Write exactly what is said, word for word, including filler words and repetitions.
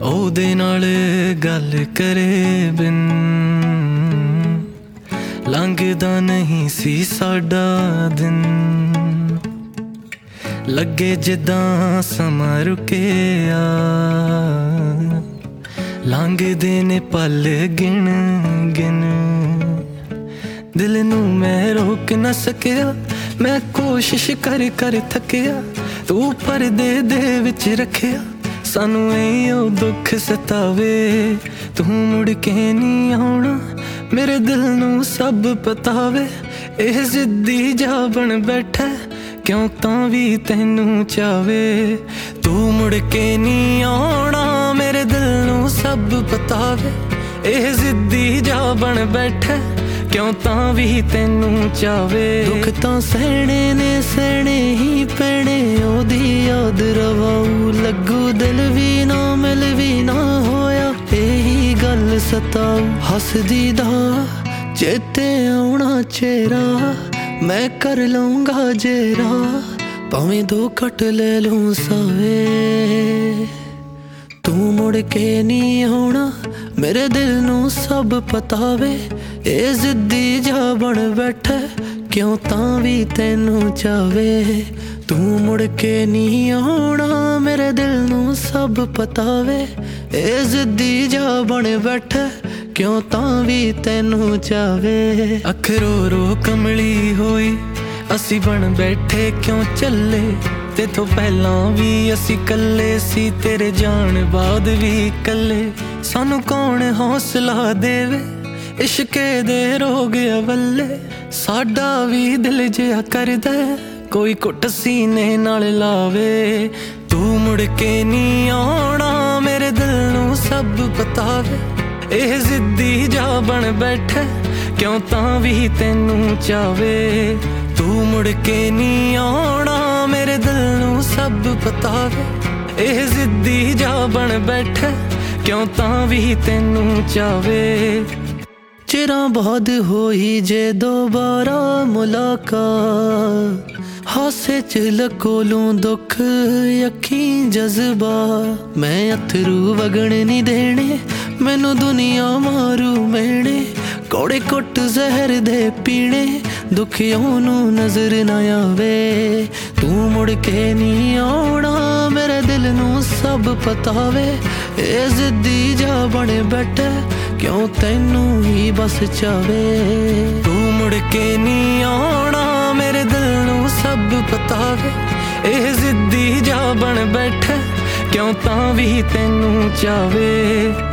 ਉਹਦੇ ਨਾਲ ਗੱਲ ਕਰੇ ਬਿਨ ਲੰਘਦਾ ਨਹੀਂ ਸੀ ਸਾਡਾ ਦਿਨ। ਲੱਗੇ ਜਿੱਦਾਂ ਸਮਾਂ ਰੁਕਿਆ, ਲੰਘਦੇ ਨੇ ਪਲ ਗਿਣ ਗਿਣ। ਦਿਲ ਨੂੰ ਮੈਂ ਰੋਕ ਨਾ ਸਕਿਆ, ਮੈਂ ਕੋਸ਼ਿਸ਼ ਕਰ ਕਰ ਥੱਕਿਆ। ਤੂੰ ਪਰਦੇ ਦੇ ਵਿੱਚ ਰੱਖਿਆ, ਸਾਨੂੰ ਇਹੋ ਦੁੱਖ ਸਤਾਵੇ। ਤੂੰ ਮੁੜ ਕੇ ਨਹੀਂ ਆਉਣਾ, ਮੇਰੇ ਦਿਲ ਨੂੰ ਸਭ ਪਤਾ ਵੇ। ਇਹ ਜ਼ਿੱਦੀ ਜਾ ਬਣ ਬੈਠਾ, ਕਿਉਂ ਤਾਂ ਵੀ ਤੈਨੂੰ ਚਾਵੇ। ਤੂੰ ਮੁੜ ਕੇ ਨਹੀਂ ਆਉਣਾ, ਮੇਰੇ ਦਿਲ ਨੂੰ ਸਭ ਪਤਾ ਵੇ। ਇਹ ਜ਼ਿੱਦੀ ਜਾ ਬਣ ਬੈਠਾ, ਕਿਉਂ ਤਾਂ ਵੀ ਤੈਨੂੰ ਚਾਵੇ। ਦੁੱਖ ਤਾਂ ਸਹਿਣੇ ਨੇ ਸਹਿਣੇ ਹੀ ਪੈਣੇ, ਉਹਦੀ ਯਾਦ ਰਵਾਊ ਲੱਗੂ। ਦਿਲ ਵੀ ਨਾ ਮਿਲ ਵੀ ਨਾ ਹੋਇਆ, ਇਹੀ ਗੱਲ ਸਤਾਊ। ਹੱਸਦੀ ਦਾ ਚੇਤੇ ਆਉਣਾ ਚਿਹਰਾ, ਮੈਂ ਕਰ ਲਊਂਗਾ ਜੇਰਾ। ਭਾਵੇਂ ਦੋ ਘਟ ਲੈ ਲੂੰ ਸਾਵੇ। ਤੂੰ ਮੁੜ ਕੇ ਨਹੀਂ ਆਉਣਾ, ਮੇਰੇ ਦਿਲ ਨੂੰ ਸਭ ਪਤਾ ਵੇ। ਇਹ ਜ਼ਿੱਦੀ ਜਾ ਬਣ ਬੈਠਾ, ਕਿਉਂ ਤਾਂ ਵੀ ਤੈਨੂੰ ਚਾਵੇ। ਤੂੰ ਮੁੜ ਕੇ ਨਹੀਂ ਆਉਣਾ, ਮੇਰੇ ਦਿਲ ਨੂੰ ਸਭ ਪਤਾ ਵੇ। ਇਹ ਜ਼ਿੱਦੀ ਜਾ ਬਣ ਬੈਠਾ, ਕਿਉਂ ਤਾਂ ਵੀ ਤੈਨੂੰ ਚਾਵੇ। ਅੱਖ ਰੋ ਰੋ ਕਮਲੀ ਹੋਈ, ਅਸੀਂ ਬਣ ਬੈਠੇ ਕਿਉਂ ਚੱਲੇ। ਤੇਥੋਂ ਪਹਿਲਾਂ ਵੀ ਅਸੀਂ ਕੱਲੇ ਸੀ, ਤੇਰੇ ਜਾਣ ਬਾਅਦ ਵੀ ਕੱਲੇ। ਸਾਨੂੰ ਕੌਣ ਹੌਸਲਾ ਦੇਵੇ, ਇਸ਼ਕੇ ਦੇ ਰੋਗ ਅਵੱਲੇ। ਸਾਡਾ ਵੀ ਦਿਲ ਜਿਹਾ ਕਰਦਾ, ਕੋਈ ਘੁੱਟ ਸੀਨੇ ਨਾਲ ਲਾਵੇ। ਤੂੰ ਮੁੜ ਕੇ ਨਹੀਂ ਆਉਣਾ, ਮੇਰੇ ਦਿਲ ਨੂੰ ਸਭ ਪਤਾ ਵੇ। ਇਹ ਜ਼ਿੱਦੀ ਜਾ ਬਣ ਬੈਠਾ, ਕਿਉਂ ਤਾਂ ਵੀ ਤੈਨੂੰ ਚਾਵੇ। ਤੂੰ ਮੁੜ ਕੇ ਨਹੀਂ ਆਉਣਾ, ਮੇਰੇ ਦਿਲ ਨੂੰ ਸਭ ਪਤਾ ਵੇ। ਇਹ ਜ਼ਿੱਦੀ ਜਾ ਬਣ ਬੈਠਾ, ਕਿਉਂ ਤਾਂ ਵੀ ਤੈਨੂੰ ਚਾਵੇ। ਚਿਰਾਂ ਬਾਅਦ ਹੋਈ ਜੇ ਦੁਬਾਰਾ ਮੁਲਾਕਾਤ, ਹਾਸੇ ਚ ਲਕੋ ਲੂੰ ਦੁੱਖ ਅੱਖੀਂ ਜਜ਼ਬਾ। ਮੈਂ ਅਥਰੂ ਵਗਣ ਨਹੀਂ ਦੇਣੇ, ਮੈਨੂੰ ਦੁਨੀਆ ਮਾਰੂ ਮਿਹਣੇ। ਕੌੜੇ ਕੁੱਟ ਜ਼ਹਿਰ ਦੇ ਪੀਣੇ, ਦੁਖੀਆਂ ਨੂੰ ਨਜ਼ਰ ਨਾ ਆਵੇ। ਤੂੰ ਮੁੜ ਕੇ ਨਹੀਂ ਆਉਣਾ, ਮੇਰੇ ਦਿਲ ਨੂੰ ਸਭ ਪਤਾ ਵੇ। ਇਹ ਜ਼ਿੱਦੀ ਜਾ ਬਣ ਬੈਠਾ, ਕਿਉਂ ਤੈਨੂੰ ਹੀ ਬਸ ਚਾਵੇ। ਤੂੰ ਮੁੜ ਕੇ ਨਹੀਂ ਆਉਣਾ, ਮੇਰੇ ਦਿਲ ਨੂੰ ਸਭ ਪਤਾ ਵੇ। ਇਹ ਜ਼ਿੱਦੀ ਜਾ ਬਣ ਬੈਠਾ, ਕਿਉਂ ਤਾਂ ਵੀ ਤੈਨੂੰ ਚਾਵੇ।